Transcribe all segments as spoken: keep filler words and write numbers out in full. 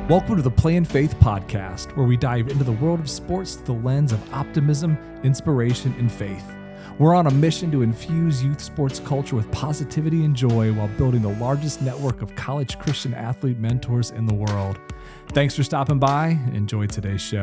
Welcome to the Play in Faith podcast, where we dive into the world of sports through the lens of optimism, inspiration, and faith. We're on a mission to infuse youth sports culture with positivity and joy while building the largest network of college Christian athlete mentors in the world. Thanks for stopping by. Enjoy today's show.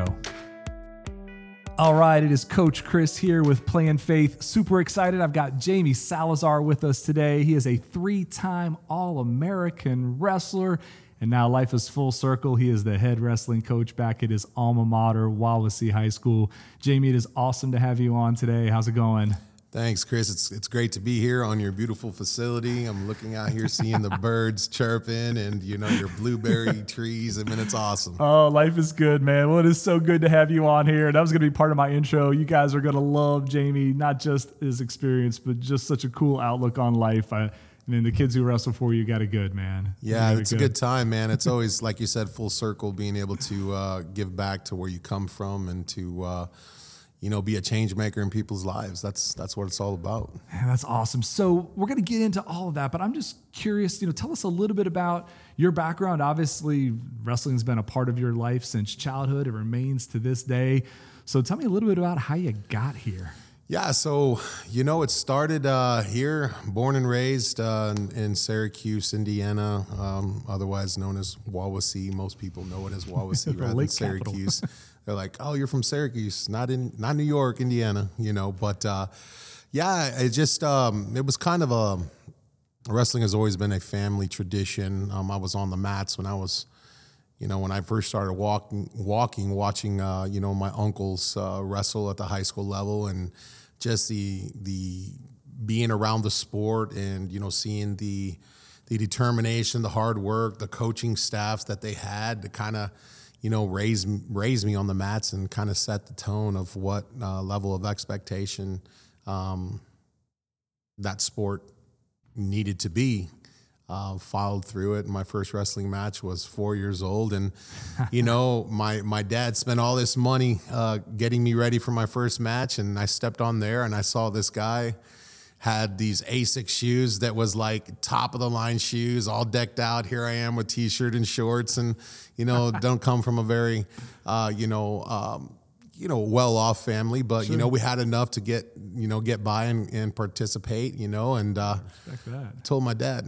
All right, it is Coach Chris here with Play in Faith. Super excited. I've got Jamie Salazar with us today. He is a three-time All-American wrestler. And now life is full circle. He is the head wrestling coach back at his alma mater, Wawasee High School. Jamie, it is awesome to have you on today. How's it going? Thanks, Chris. It's it's great to be here on your beautiful facility. I'm looking out here, seeing the birds chirping and, you know, your blueberry trees. I mean, it's awesome. Oh, life is good, man. Well, it is so good to have you on here. That was going to be part of my intro. You guys are going to love Jamie, not just his experience, but just such a cool outlook on life. I I mean, the kids who wrestle for you got it good, man. Yeah, it's good. a good time, man. It's always, like you said, full circle, being able to uh, give back to where you come from and to, uh, you know, be a change maker in people's lives. That's that's what it's all about. Man, that's awesome. So we're going to get into all of that, but I'm just curious, you know, tell us a little bit about your background. Obviously, wrestling's been a part of your life since childhood. It remains to this day. So tell me a little bit about how you got here. Yeah, so, you know, it started uh, here, born and raised uh, in, in Syracuse, Indiana, um, otherwise known as Wawasee. Most people know it as Wawasee rather than Syracuse. They're like, oh, you're from Syracuse, not in not New York, Indiana, you know. But, uh, yeah, it just, um, it was kind of a, wrestling has always been a family tradition. Um, I was on the mats when I was, you know, when I first started walking, walking, watching, uh, you know, my uncles uh, wrestle at the high school level, and just the the being around the sport, and you know, seeing the the determination, the hard work, the coaching staffs that they had to kind of, you know, raise raise me on the mats and kind of set the tone of what uh, level of expectation um, that sport needed to be. Uh, followed through it. My first wrestling match was four years old. And, you know, my, my dad spent all this money uh, getting me ready for my first match. And I stepped on there and I saw this guy had these Asics shoes that was like top of the line shoes, all decked out. Here I am with t-shirt and shorts, and, you know, don't come from a very, uh, you know, um, you know, well-off family, but, sure. you know, we had enough to get, you know, get by and, and participate, you know, and uh, respect that. Told my dad,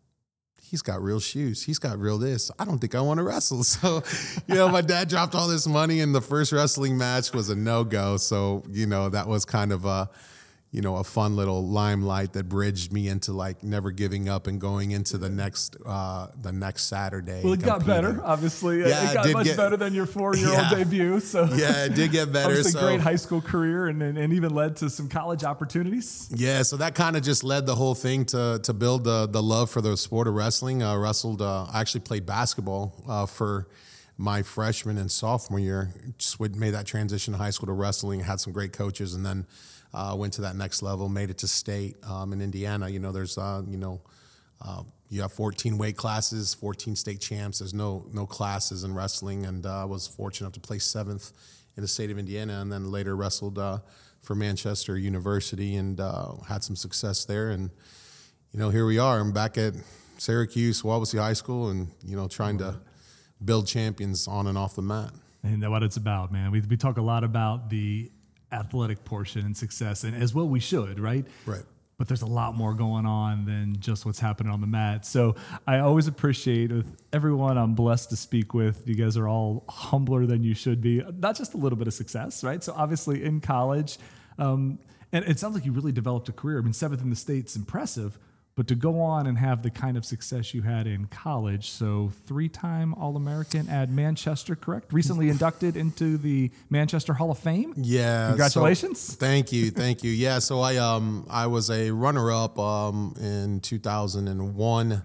he's got real shoes. He's got real this. I don't think I want to wrestle. So, you know, my dad dropped all this money, and the first wrestling match was a no-go. So, you know, that was kind of a, you know, a fun little limelight that bridged me into like never giving up and going into the next, uh, the next Saturday. Well, it got better, obviously. Yeah, it got it much get, better than your four-year-old yeah, debut. So yeah, it did get better. Obviously, so, great high school career, and, and and even led to some college opportunities. Yeah, so that kind of just led the whole thing to to build the the love for the sport of wrestling. I wrestled. Uh, I actually played basketball uh, for my freshman and sophomore year. Just made that transition to high school to wrestling. Had some great coaches, and then. Uh, went to that next level, made it to state um, in Indiana. You know, there's, uh, you know, uh, you have fourteen weight classes, fourteen state champs. There's no no classes in wrestling, and uh, I was fortunate enough to place seventh in the state of Indiana, and then later wrestled uh, for Manchester University and uh, had some success there. And, you know, here we are. I'm back at Syracuse, Wawasee High School, and, you know, trying to build champions on and off the mat. And that's what it's about, man. We we talk a lot about the athletic portion and success, and as well we should, right? Right. But there's a lot more going on than just what's happening on the mat. So I always appreciate with everyone I'm blessed to speak with, you guys are all humbler than you should be. Not just a little bit of success, right? So obviously in college, um, and it sounds like you really developed a career. I mean, seventh in the state's impressive, but to go on and have the kind of success you had in college, so three-time All-American at Manchester, correct? Recently inducted into the Manchester Hall of Fame? Yeah. Congratulations. So, thank you, thank you. Yeah, so I um I was a runner-up um in two thousand one,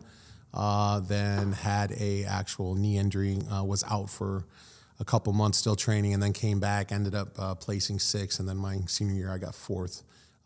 uh, then had a actual knee injury, uh, was out for a couple months still training, and then came back, ended up uh, placing sixth, and then my senior year I got fourth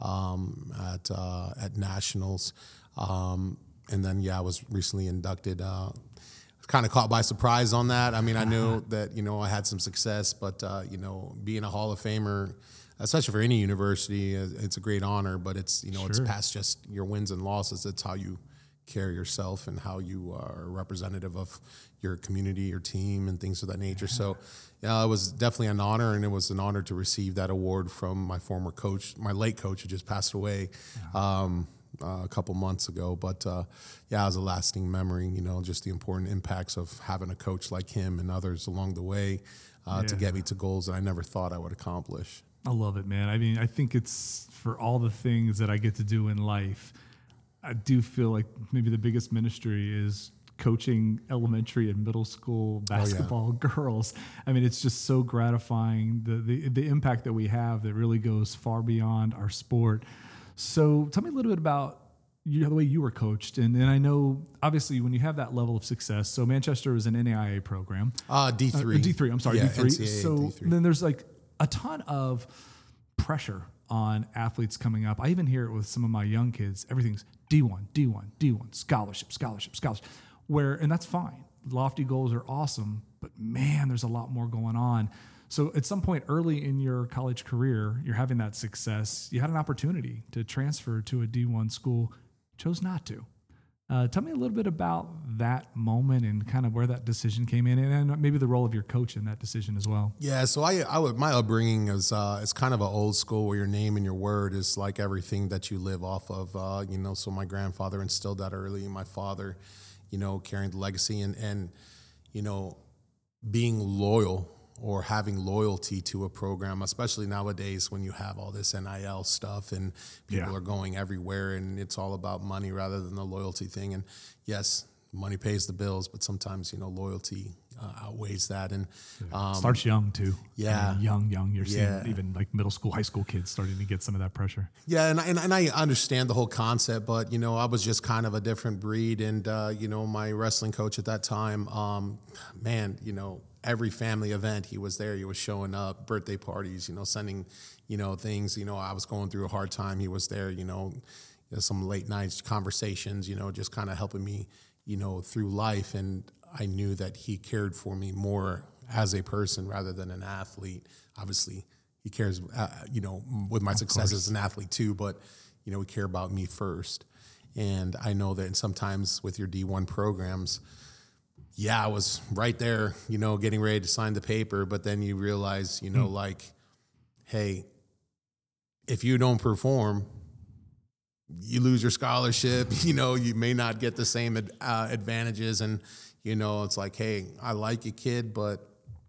um, at uh, at nationals. Um, and then, yeah, I was recently inducted, uh, kind of caught by surprise on that. I mean, I knew that, you know, I had some success, but, uh, you know, being a Hall of Famer, especially for any university, it's a great honor, but it's, you know, sure. It's past just your wins and losses. It's how you carry yourself and how you are representative of your community, your team, and things of that nature. Yeah. So yeah, it was definitely an honor, and it was an honor to receive that award from my former coach, my late coach who just passed away yeah. um, uh, a couple months ago. But uh, yeah, it was a lasting memory, you know, just the important impacts of having a coach like him and others along the way uh, yeah. to get me to goals that I never thought I would accomplish. I love it, man. I mean, I think it's for all the things that I get to do in life, I do feel like maybe the biggest ministry is coaching elementary and middle school basketball oh, yeah. girls. I mean, it's just so gratifying, the, the the impact that we have that really goes far beyond our sport. So tell me a little bit about you, the way you were coached. And, and I know, obviously, when you have that level of success, so Manchester was an N A I A program. Uh, D three. Uh, D three, I'm sorry, yeah, D three. N C A A so D three. Then there's like a ton of pressure on athletes coming up. I even hear it with some of my young kids. Everything's D one, D one, D one, scholarship, scholarship, scholarship. Where, and that's fine. Lofty goals are awesome, but man, there's a lot more going on. So at some point early in your college career, you're having that success. You had an opportunity to transfer to a D one school, chose not to. Uh, tell me a little bit about that moment and kind of where that decision came in, and maybe the role of your coach in that decision as well. Yeah, so I, I would, my upbringing is uh, it's kind of an old school where your name and your word is like everything that you live off of. Uh, you know, so my grandfather instilled that early, and my father, you know, carrying the legacy and and you know, being loyal or having loyalty to a program, especially nowadays when you have all this N I L stuff and people yeah. are going everywhere and it's all about money rather than the loyalty thing. And yes, money pays the bills, but sometimes, you know, loyalty uh, outweighs that. And um, starts young too. Yeah. I mean, young, young. You're yeah. seeing even like middle school, high school kids starting to get some of that pressure. Yeah. And, and, and I understand the whole concept, but, you know, I was just kind of a different breed. And, uh, you know, my wrestling coach at that time, um, man, you know, every family event, he was there. He was showing up, birthday parties, you know, sending, you know, things. You know, I was going through a hard time. He was there, you know, some late night conversations, you know, just kind of helping me, you know, through life. And I knew that he cared for me more as a person rather than an athlete. Obviously, he cares, uh, you know, with my success as an athlete too, but, you know, we care about me first. And I know that sometimes with your D one programs, yeah, I was right there, you know, getting ready to sign the paper, but then you realize, you know, mm. like, hey, if you don't perform, you lose your scholarship, you know, you may not get the same ad, uh, advantages. And, you know, it's like, hey, I like you, kid, but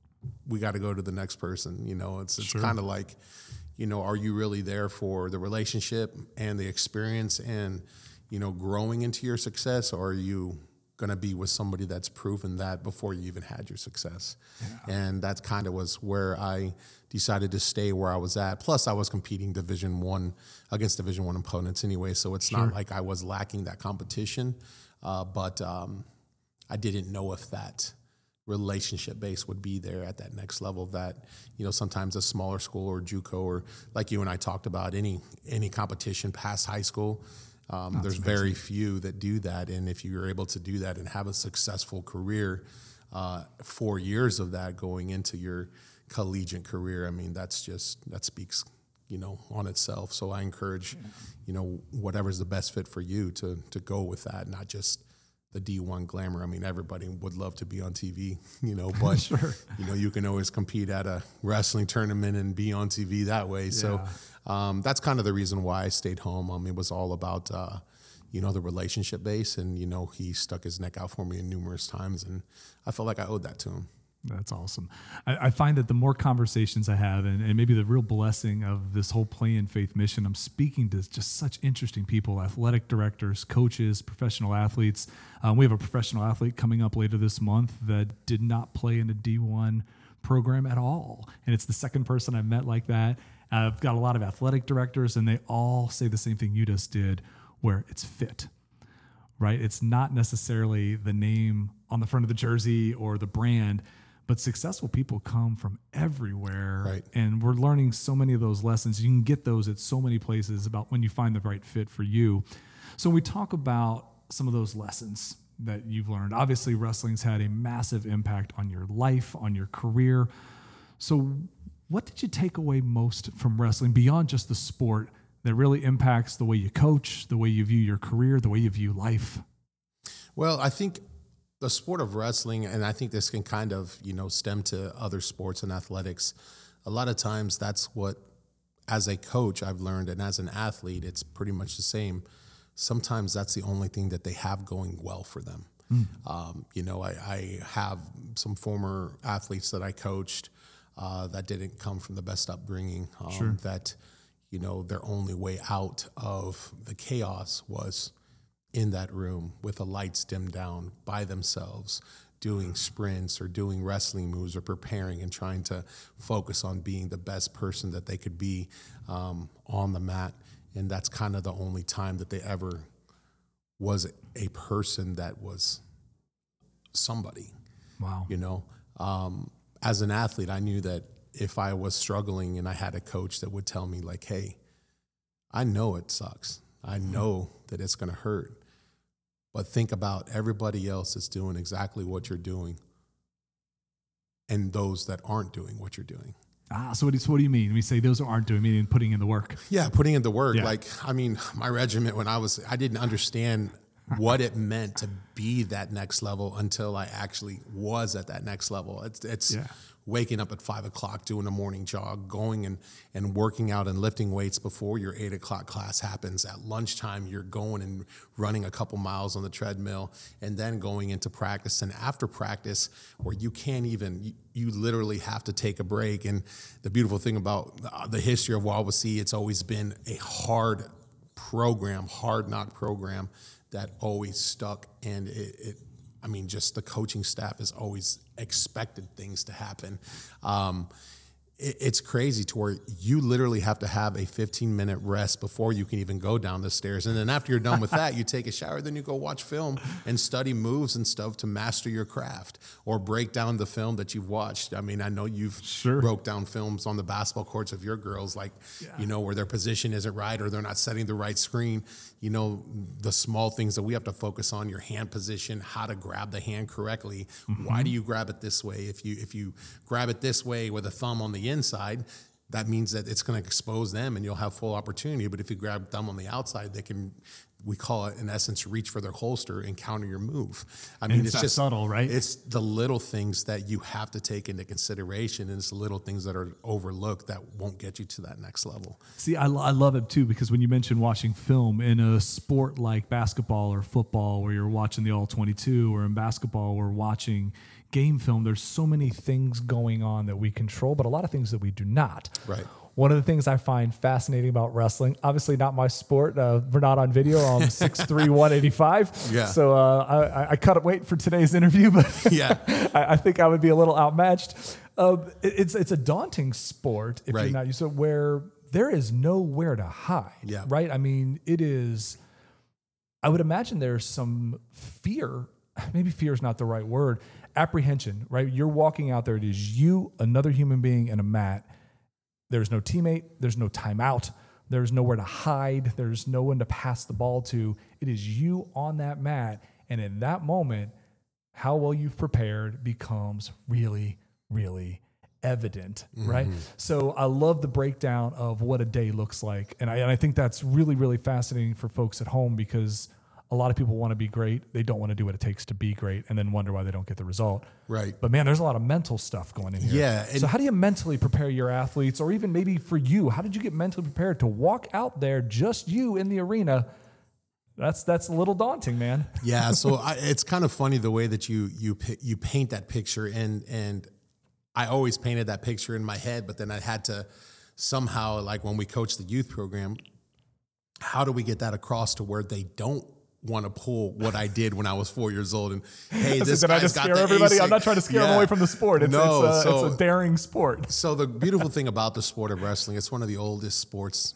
we got to go to the next person. You know, it's, it's sure. kind of like, you know, are you really there for the relationship and the experience and, you know, growing into your success, or are you going to be with somebody that's proven that before you even had your success? Yeah. And that kind of was where I decided to stay where I was at. Plus I was competing division one against division one opponents anyway. So it's sure. not like I was lacking that competition. Uh, but um, I didn't know if that relationship base would be there at that next level that, you know, sometimes a smaller school or JUCO or like you and I talked about, any, any competition past high school, Um, there's amazing. Very few that do that. And if you're able to do that and have a successful career, uh, four years of that going into your collegiate career, I mean, that's just, that speaks, you know, on itself. So I encourage, yeah. you know, whatever's the best fit for you to to go with that, not just the D one glamour. I mean, everybody would love to be on T V, you know, but, sure. you know, you can always compete at a wrestling tournament and be on T V that way. Yeah. So um, that's kind of the reason why I stayed home. Um, it was all about, uh, you know, the relationship base. And, you know, he stuck his neck out for me numerous times. And I felt like I owed that to him. That's awesome. I, I find that the more conversations I have, and, and maybe the real blessing of this whole Play in Faith mission, I'm speaking to just such interesting people, athletic directors, coaches, professional athletes. Um, we have a professional athlete coming up later this month that did not play in a D one program at all. And it's the second person I've met like that. I've got a lot of athletic directors, and they all say the same thing you just did, where it's fit, right? It's not necessarily the name on the front of the jersey or the brand, but successful people come from everywhere. Right. And we're learning so many of those lessons. You can get those at so many places about when you find the right fit for you. So when we talk about some of those lessons that you've learned, obviously wrestling's had a massive impact on your life, on your career. So what did you take away most from wrestling beyond just the sport that really impacts the way you coach, the way you view your career, the way you view life? Well, I think the sport of wrestling, and I think this can kind of, you know, stem to other sports and athletics. A lot of times that's what, as a coach, I've learned, and as an athlete, it's pretty much the same. Sometimes that's the only thing that they have going well for them. Mm. Um, you know, I, I have some former athletes that I coached uh, that didn't come from the best upbringing, um, sure. that, you know, their only way out of the chaos was in that room with the lights dimmed down by themselves, doing sprints or doing wrestling moves or preparing and trying to focus on being the best person that they could be um, on the mat. And that's kind of the only time that they ever was a person that was somebody. Wow. You know, um, as an athlete, I knew that if I was struggling and I had a coach that would tell me like, hey, I know it sucks. I know that it's going to hurt. But think about everybody else that's doing exactly what you're doing and those that aren't doing what you're doing. Ah, so what do, so what do you mean? We say those who aren't doing, meaning putting in the work. Yeah, putting in the work. Yeah. Like, I mean, my regiment when I was, I didn't understand what it meant to be that next level until I actually was at that next level. It's, it's yeah. waking up at five o'clock, doing a morning jog, going and, and working out and lifting weights before your eight o'clock class happens. At lunchtime, you're going and running a couple miles on the treadmill and then going into practice. And after practice, where you can't even, you, you literally have to take a break. And the beautiful thing about the history of Wawasee, it's always been a hard program, hard knock program that always stuck. And it, it I mean, just the coaching staff has always expected things to happen. Um, it, it's crazy to where you literally have to have a fifteen minute rest before you can even go down the stairs. And then after you're done with that, you take a shower, then you go watch film and study moves and stuff to master your craft or break down the film that you've watched. I mean, I know you've sure. broke down films on the basketball courts of your girls, like, yeah. you know, where their position isn't right or they're not setting the right screen. You know, the small things that we have to focus on, your hand position, how to grab the hand correctly. Mm-hmm. Why do you grab it this way? If you if you grab it this way with a thumb on the inside, that means that it's going to expose them and you'll have full opportunity. But if you grab thumb on the outside, they can, we call it in essence, reach for their holster and counter your move. I mean, it's, it's just subtle, right? It's the little things that you have to take into consideration, and it's the little things that are overlooked that won't get you to that next level. See, I, I love it too, because when you mentioned watching film in a sport like basketball or football, where you're watching the all twenty-two, or in basketball, we're watching game film, there's so many things going on that we control, but a lot of things that we do not. Right. One of the things I find fascinating about wrestling, obviously not my sport. Uh, we're not on video. I'm six three, one eighty-five. Yeah. So uh, I, I cut weight for today's interview, but yeah, I, I think I would be a little outmatched. Uh, it, it's it's a daunting sport if right. you're not used to it, where there is nowhere to hide. Yeah. Right. I mean, it is. I would imagine there's some fear. Maybe fear is not the right word. Apprehension. Right. You're walking out there. It is you, another human being, and a mat. There's no teammate. There's no timeout. There's nowhere to hide. There's no one to pass the ball to. It is you on that mat. And in that moment, how well you've prepared becomes really, really evident, mm-hmm. right? So I love the breakdown of what a day looks like. And I, and I think that's really, really fascinating for folks at home, because a lot of people want to be great. They don't want to do what it takes to be great and then wonder why they don't get the result. Right. But man, there's a lot of mental stuff going in here. Yeah. So how do you mentally prepare your athletes, or even maybe for you, how did you get mentally prepared to walk out there, just you in the arena? That's that's a little daunting, man. Yeah. So I, it's kind of funny the way that you you you paint that picture, and and I always painted that picture in my head, but then I had to somehow, like when we coach the youth program, how do we get that across to where they don't want to pull what I did when I was four years old? And hey, this Did guy's I just got scare the everybody? A S I C. I'm not trying to scare yeah. them away from the sport. It's, no, it's, a, so, it's a daring sport. So the beautiful thing about the sport of wrestling, it's one of the oldest sports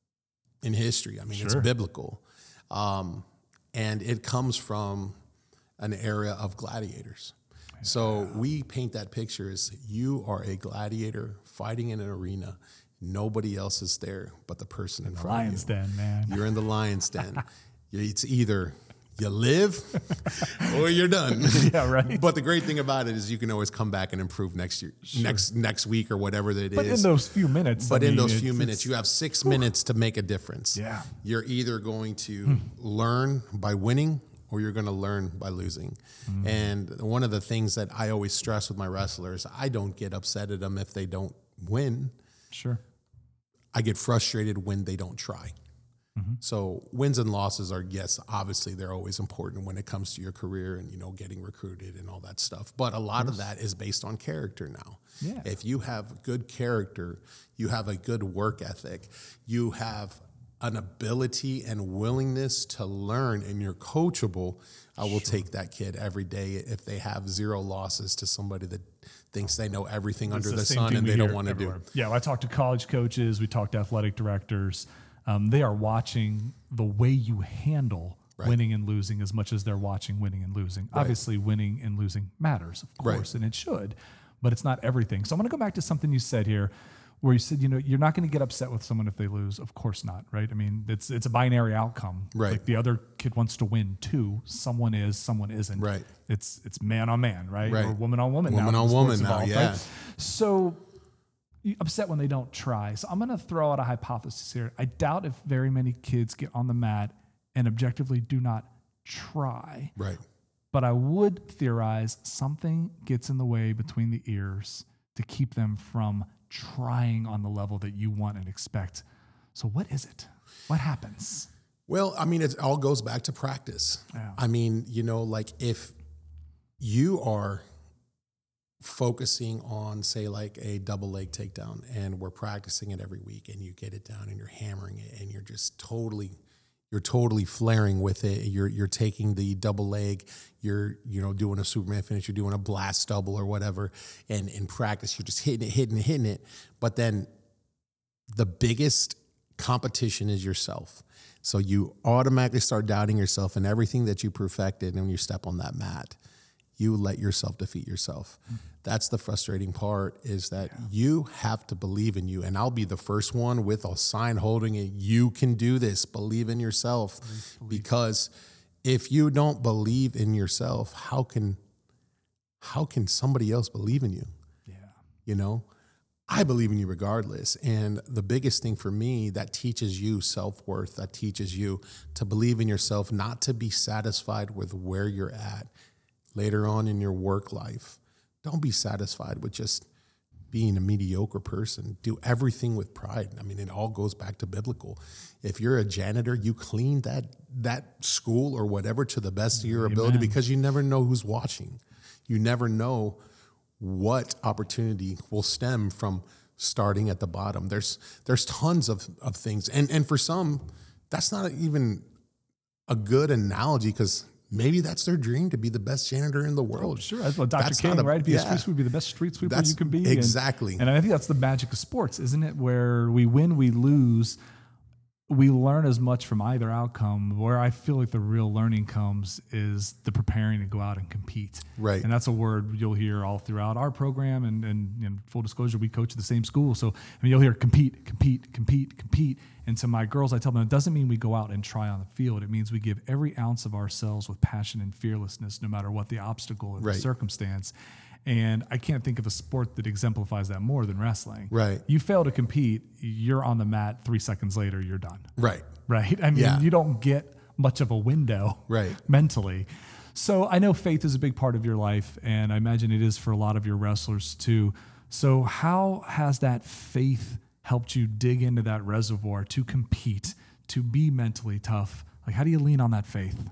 in history. I mean, sure. it's biblical. Um, and it comes from an era of gladiators. So we paint that picture as you are a gladiator fighting in an arena. Nobody else is there but the person in, in front lion's of you. Den, man. You're in the lion's den. It's either you live or you're done. Yeah, right. But the great thing about it is you can always come back and improve next year, sure. next next week or whatever that it but is. But in those few minutes. But I in mean, those it's, few it's, minutes, you have six whew. minutes to make a difference. Yeah. You're either going to hmm. learn by winning, or you're going to learn by losing. Mm. And one of the things that I always stress with my wrestlers, I don't get upset at them if they don't win. Sure. I get frustrated when they don't try. Mm-hmm. So wins and losses are, yes, obviously they're always important when it comes to your career and, you know, getting recruited and all that stuff. But a lot of that is based on character now. Yeah. If you have good character, you have a good work ethic, you have an ability and willingness to learn, and you're coachable, I will sure. take that kid every day if they have zero losses to somebody that thinks they know everything it's under the, the sun and they don't want to do. Yeah, well, I talk to college coaches, we talk to athletic directors. Um, they are watching the way you handle right. winning and losing as much as they're watching winning and losing. Right. Obviously, winning and losing matters, of course, right. and it should, but it's not everything. So I'm going to go back to something you said here, where you said, you know, you're not going to get upset with someone if they lose. Of course not, right? I mean, it's it's a binary outcome. Right. Like the other kid wants to win too. Someone is, someone isn't. Right. It's it's man on man, right? Right. Or woman on woman. Woman now, on woman now, evolved, yeah. Right? So you're upset when they don't try. So I'm going to throw out a hypothesis here. I doubt if very many kids get on the mat and objectively do not try. Right. But I would theorize something gets in the way between the ears to keep them from trying on the level that you want and expect. So what is it? What happens? Well, I mean, it all goes back to practice. Yeah. I mean, you know, like if you are focusing on, say, like a double leg takedown, and we're practicing it every week, and you get it down and you're hammering it and you're just totally, you're totally flaring with it. You're, you're taking the double leg, you're, you know, doing a Superman finish, you're doing a blast double or whatever. And in practice, you're just hitting it, hitting it, hitting it. But then the biggest competition is yourself. So you automatically start doubting yourself and everything that you perfected. And when you step on that mat, you let yourself defeat yourself. Mm-hmm. That's the frustrating part, is that yeah. you have to believe in you. And I'll be the first one with a sign holding it. You can do this. Believe in yourself. Believe, believe. Because if you don't believe in yourself, how can how can somebody else believe in you? Yeah. You know, I believe in you regardless. And the biggest thing for me, that teaches you self-worth, that teaches you to believe in yourself, not to be satisfied with where you're at later on in your work life. Don't be satisfied with just being a mediocre person. Do everything with pride. I mean, it all goes back to biblical. If you're a janitor, you clean that that school or whatever to the best of your Amen. Ability, because you never know who's watching. You never know what opportunity will stem from starting at the bottom. There's there's tons of, of things. And, and for some, that's not even a good analogy, because maybe that's their dream, to be the best janitor in the world. Oh, sure. That's what Doctor King, a, right? Be yeah. a street sweeper, be the best street sweeper that's you can be. Exactly. And, and I think that's the magic of sports, isn't it? Where we win, we lose. We learn as much from either outcome. Where I feel like the real learning comes is the preparing to go out and compete. Right. And that's a word you'll hear all throughout our program. And, and, and full disclosure, we coach at the same school. So I mean, you'll hear compete, compete, compete, compete. And to my girls, I tell them, it doesn't mean we go out and try on the field. It means we give every ounce of ourselves with passion and fearlessness, no matter what the obstacle or right. the circumstance. And I can't think of a sport that exemplifies that more than wrestling. Right. You fail to compete, you're on the mat, three seconds later, you're done. Right. Right. I mean, yeah. you don't get much of a window right. mentally. So I know faith is a big part of your life, and I imagine it is for a lot of your wrestlers too. So how has that faith helped you dig into that reservoir to compete, to be mentally tough? Like, how do you lean on that faith?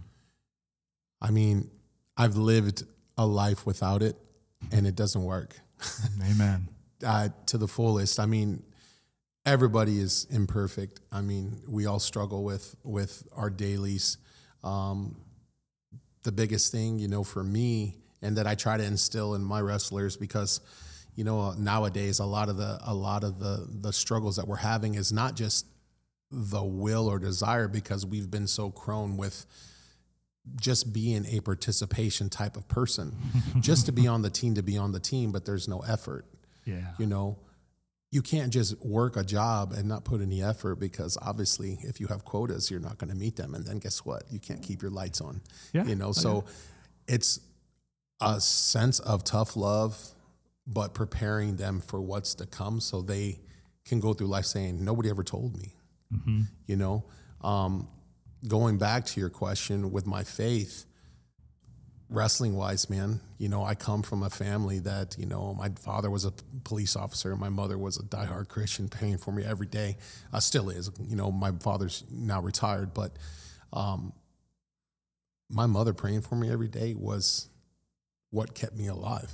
I mean, I've lived a life without it, and it doesn't work. Amen. uh, to the fullest. I mean, everybody is imperfect. I mean, we all struggle with, with our dailies. Um, the biggest thing, you know, for me, and that I try to instill in my wrestlers, because, you know, nowadays a lot of the a lot of the the struggles that we're having is not just the will or desire, because we've been so prone with just being a participation type of person, just to be on the team, to be on the team, but there's no effort. Yeah. You know, you can't just work a job and not put any effort, because obviously if you have quotas, you're not going to meet them. And then guess what? You can't keep your lights on, yeah. you know? Oh, so yeah. it's a sense of tough love, but preparing them for what's to come, so they can go through life saying, nobody ever told me, mm-hmm. you know? Um, going back to your question with my faith, wrestling wise, man, you know, I come from a family that, you know, my father was a police officer. My mother was a diehard Christian, praying for me every day. Uh, still is. You know, my father's now retired, but um, my mother praying for me every day was what kept me alive.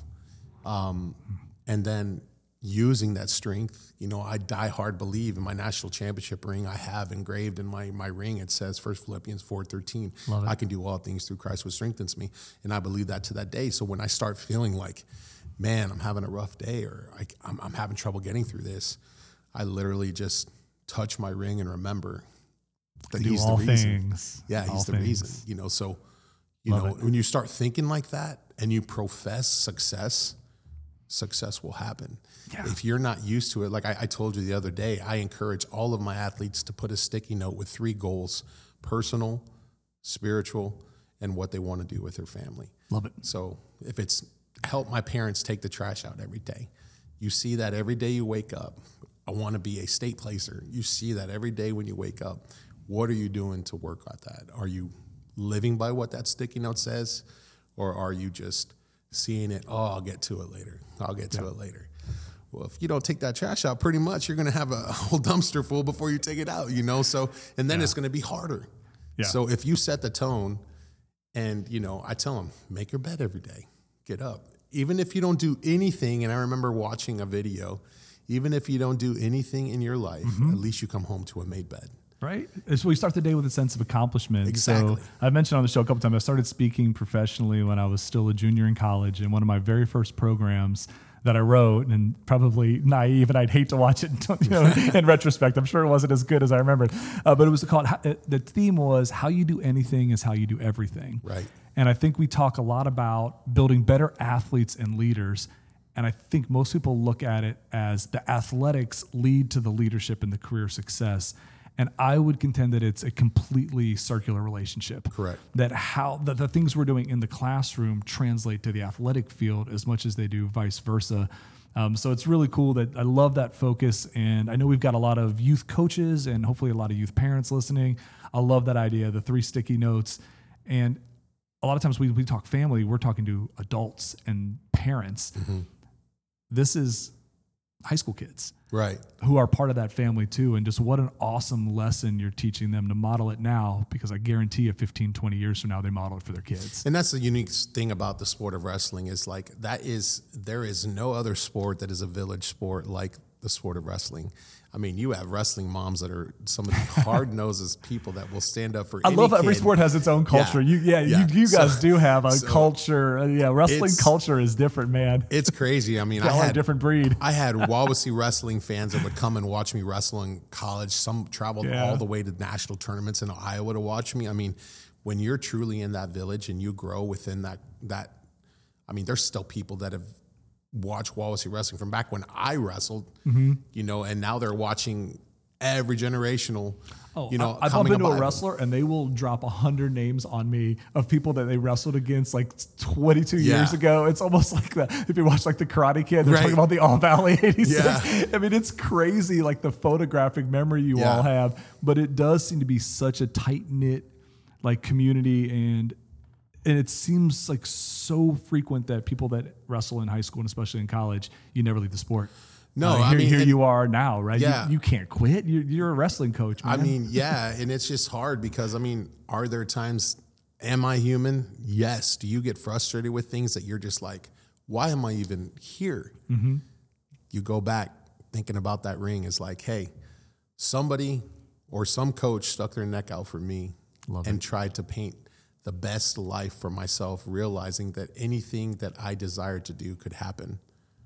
Um, and then using that strength, you know, I die hard believe in my national championship ring. I have engraved in my my ring, it says First Philippians four thirteen. I can do all things through Christ who strengthens me. And I believe that to that day. So when I start feeling like, man, I'm having a rough day, or I, I'm, I'm having trouble getting through this, I literally just touch my ring and remember that do he's all the reason. Things. Yeah, he's all the things. reason. You know, so you Love know, it. when you start thinking like that and you profess success, success will happen. Yeah. If you're not used to it, like I, I told you the other day, I encourage all of my athletes to put a sticky note with three goals: personal, spiritual, and what they want to do with their family. Love it. So if it's help my parents take the trash out every day, you see that every day you wake up. I want to be a state placer. You see that every day when you wake up. What are you doing to work at that? Are you living by what that sticky note says, or are you just seeing it, oh, I'll get to it later. I'll get to yeah. it later. Well, if you don't take that trash out, pretty much you're going to have a whole dumpster full before you take it out, you know? So, and then yeah. it's going to be harder. Yeah. So if you set the tone and, you know, I tell them, make your bed every day, get up. Even if you don't do anything, and I remember watching a video, even if you don't do anything in your life, mm-hmm. at least you come home to a made bed. Right. So we start the day with a sense of accomplishment. Exactly. So I mentioned on the show a couple times, I started speaking professionally when I was still a junior in college, and one of my very first programs that I wrote, and probably naive, and I'd hate to watch it you know, in retrospect. I'm sure it wasn't as good as I remembered. Uh, but it was called, the theme was, how you do anything is how you do everything. Right. And I think we talk a lot about building better athletes and leaders. And I think most people look at it as the athletics lead to the leadership and the career success. And I would contend that it's a completely circular relationship. Correct. That how that the things we're doing in the classroom translate to the athletic field as much as they do vice versa. Um, so it's really cool that I love that focus. And I know we've got a lot of youth coaches and hopefully a lot of youth parents listening. I love that idea, the three sticky notes. And a lot of times we, we talk family, we're talking to adults and parents. Mm-hmm. This is high school kids. Right. Who are part of that family too. And just what an awesome lesson you're teaching them to model it now, because I guarantee you fifteen, twenty years from now, they model it for their kids. And that's the unique thing about the sport of wrestling is like, that is, there is no other sport that is a village sport like the sport of wrestling. I mean, you have wrestling moms that are some of the hard-nosed people that will stand up for I any love how kid. every sport has its own culture. Yeah. You, yeah, Yeah. You, you guys So- do have a so culture. Yeah, wrestling culture is different, man. It's crazy. I mean, I Y'all are a had different breed. I had Wawasee wrestling fans that would come and watch me wrestle in college. Some traveled Yeah. all the way to national tournaments in Iowa to watch me. I mean, when you're truly in that village and you grow within that, that, I mean, there's still people that have watched Wawasee wrestling from back when I wrestled, mm-hmm. you know, and now they're watching every generational, Oh, you know, I, I bump into a Bible. wrestler and they will drop a hundred names on me of people that they wrestled against like twenty-two Yeah. years ago. It's almost like the, if you watch like the Karate Kid, they're Right. talking about the All Valley eighty-six. Yeah. I mean, it's crazy, like the photographic memory you Yeah. all have, but it does seem to be such a tight knit like community. And, and it seems like so frequent that people that wrestle in high school and especially in college, you never leave the sport. No, Uh, I here, mean, here and- you are now, right? Yeah. You, you can't quit. You're, you're a wrestling coach, man. I mean, yeah, and it's just hard because, I mean, are there times, am I human? Yes. Do you get frustrated with things that you're just like, why am I even here? Mm-hmm. You go back thinking about that ring. It's like, hey, somebody or some coach stuck their neck out for me Love and it. tried to paint the best life for myself, realizing that anything that I desired to do could happen.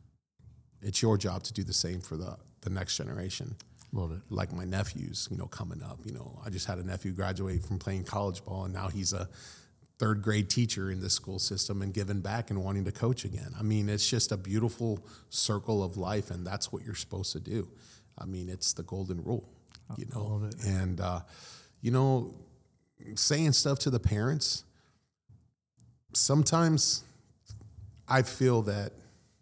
It's your job to do the same for the, the next generation. Love it. Like my nephews, you know, coming up, you know, I just had a nephew graduate from playing college ball and now he's a third grade teacher in the school system and giving back and wanting to coach again. I mean, it's just a beautiful circle of life and that's what you're supposed to do. I mean, it's the golden rule, you know, I love it. and, uh, you know, saying stuff to the parents, sometimes I feel that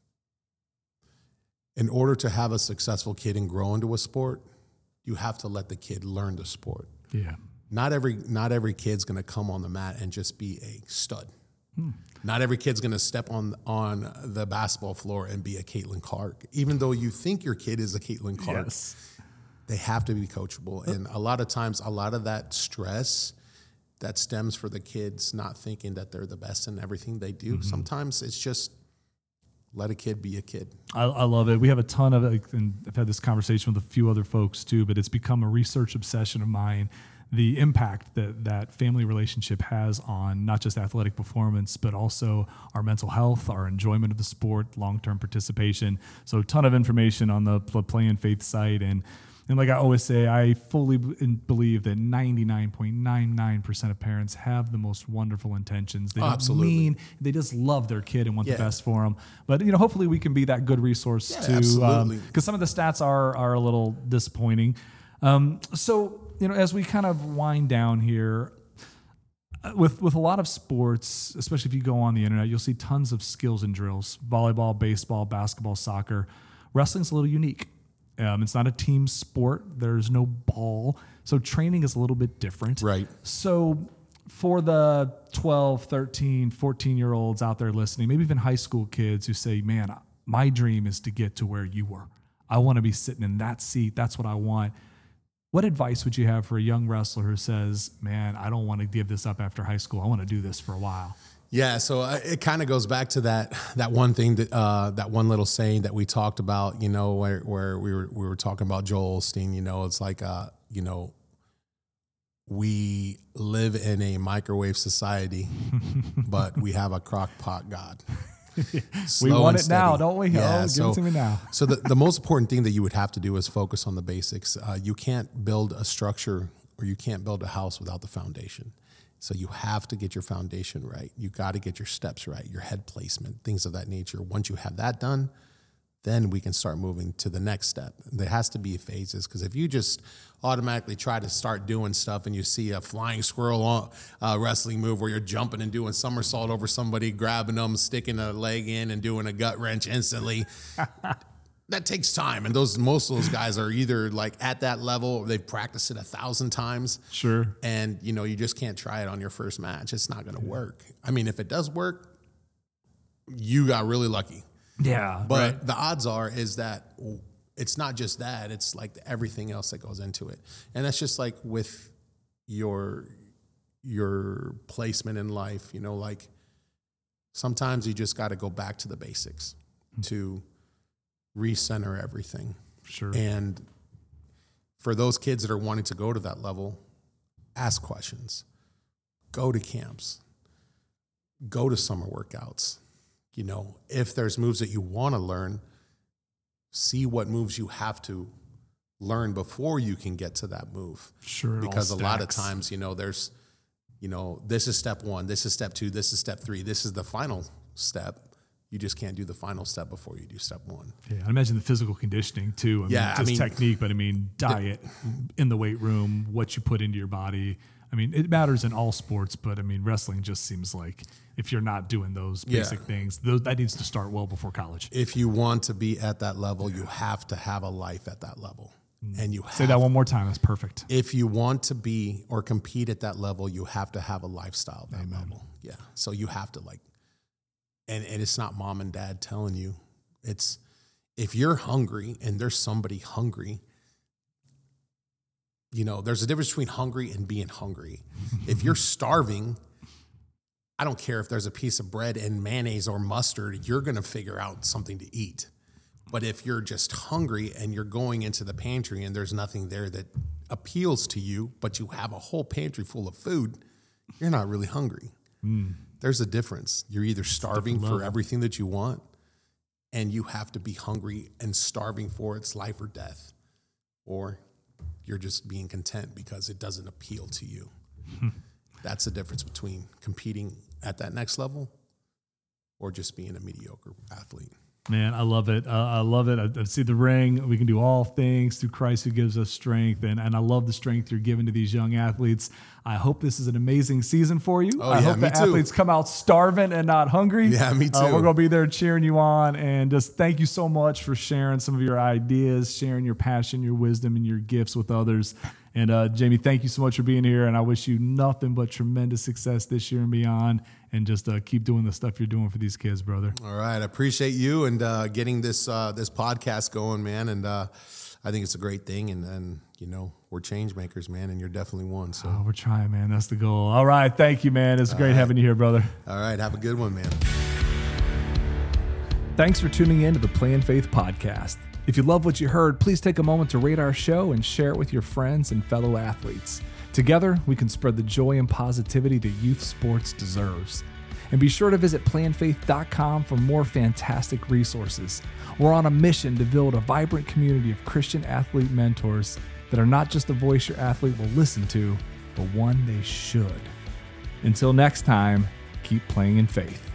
in order to have a successful kid and grow into a sport, you have to let the kid learn the sport. Yeah. Not every not every kid's going to come on the mat and just be a stud. Hmm. Not every kid's going to step on on the basketball floor and be a Caitlin Clark. Even though you think your kid is a Caitlin Clark, yes. They have to be coachable. And a lot of times, a lot of that stress that stems for the kids not thinking that they're the best in everything they do. Mm-hmm. Sometimes it's just let a kid be a kid. I, I love it. We have a ton of it, and I've had this conversation with a few other folks too, but it's become a research obsession of mine. The impact that that family relationship has on not just athletic performance, but also our mental health, our enjoyment of the sport, long-term participation. So a ton of information on the Play in Faith site. And, and like I always say, I fully b- believe that ninety-nine point nine nine percent of parents have the most wonderful intentions. They oh, don't absolutely. mean, they just love their kid and want yeah. the best for them. But, you know, hopefully we can be that good resource yeah, to, absolutely. um, because some of the stats are, are a little disappointing. Um, so, you know, as we kind of wind down here, with with a lot of sports, especially if you go on the internet, you'll see tons of skills and drills: volleyball, baseball, basketball, soccer. Wrestling's a little unique. Um, it's not a team sport. There's no ball, so training is a little bit different. Right. So for the twelve, thirteen, fourteen-year-olds out there listening, maybe even high school kids who say, man, my dream is to get to where you were. I want to be sitting in that seat. That's what I want. What advice would you have for a young wrestler who says, man, I don't want to give this up after high school. I want to do this for a while? Yeah, so it kind of goes back to that that one thing that uh, that one little saying that we talked about, you know, where, where we were we were talking about Joel Osteen. You know, it's like, uh, you know, we live in a microwave society, but we have a crock pot God. We want it now, don't we? Yeah, oh, so, give it to me now. so the, the most important thing that you would have to do is focus on the basics. Uh, you can't build a structure or you can't build a house without the foundation. So you have to get your foundation right. You got to get your steps right, your head placement, things of that nature. Once you have that done, then we can start moving to the next step. There has to be phases, because if you just automatically try to start doing stuff and you see a flying squirrel uh, wrestling move where you're jumping and doing somersault over somebody, grabbing them, sticking a leg in and doing a gut wrench instantly, that takes time. And those most of those guys are either like at that level or they've practiced it a thousand times. Sure. And, you know, you just can't try it on your first match. It's not going to work. I mean, if it does work, you got really lucky. Yeah. But right. the odds are is that it's not just that, it's like everything else that goes into it. And that's just like with your your placement in life, you know, like sometimes you just got to go back to the basics mm-hmm. to recenter everything. Sure. And for those kids that are wanting to go to that level, ask questions. Go to camps. Go to summer workouts. You know, if there's moves that you want to learn, see what moves you have to learn before you can get to that move. Sure. Because a lot of times, you know, there's, you know, this is step one, this is step two, this is step three, this is the final step. You just can't do the final step before you do step one. Yeah, I imagine the physical conditioning too. I yeah, mean, just I mean, technique, but I mean, diet the, in the weight room, what you put into your body. I mean, it matters in all sports, but I mean, wrestling just seems like if you're not doing those basic yeah. things, those, that needs to start well before college. If you want to be at that level, you have to have a life at that level. Mm. And you have, say that one more time. That's perfect. If you want to be or compete at that level, you have to have a lifestyle at that Amen. level. Yeah. So you have to like, and, and it's not mom and dad telling you. It's if you're hungry and there's somebody hungry, you know, there's a difference between hungry and being hungry. If you're starving, I don't care if there's a piece of bread and mayonnaise or mustard, you're going to figure out something to eat. But if you're just hungry and you're going into the pantry and there's nothing there that appeals to you, but you have a whole pantry full of food, you're not really hungry. Mm. There's a difference. You're either starving for everything that you want, and you have to be hungry and starving for its life or death, or you're just being content because it doesn't appeal to you. That's the difference between competing at that next level or just being a mediocre athlete. Man, I love it. Uh, I love it. I, I see the ring. We can do all things through Christ who gives us strength. And, and I love the strength you're giving to these young athletes. I hope this is an amazing season for you. Oh, I yeah, hope me the too. athletes come out starving and not hungry. Yeah, me too. Uh, we're going to be there cheering you on. And just thank you so much for sharing some of your ideas, sharing your passion, your wisdom, and your gifts with others. And uh, Jamie, thank you so much for being here. And I wish you nothing but tremendous success this year and beyond. and just uh, keep doing the stuff you're doing for these kids, brother. All right. I appreciate you and uh, getting this uh, this podcast going, man. And uh, I think it's a great thing. And, and, you know, we're change makers, man, and you're definitely one. So oh, we're trying, man. That's the goal. All right. Thank you, man. It's All great right. having you here, brother. All right. Have a good one, man. Thanks for tuning in to the Play in Faith podcast. If you love what you heard, please take a moment to rate our show and share it with your friends and fellow athletes. Together, we can spread the joy and positivity that youth sports deserves. And be sure to visit play in faith dot com for more fantastic resources. We're on a mission to build a vibrant community of Christian athlete mentors that are not just a voice your athlete will listen to, but one they should. Until next time, keep playing in faith.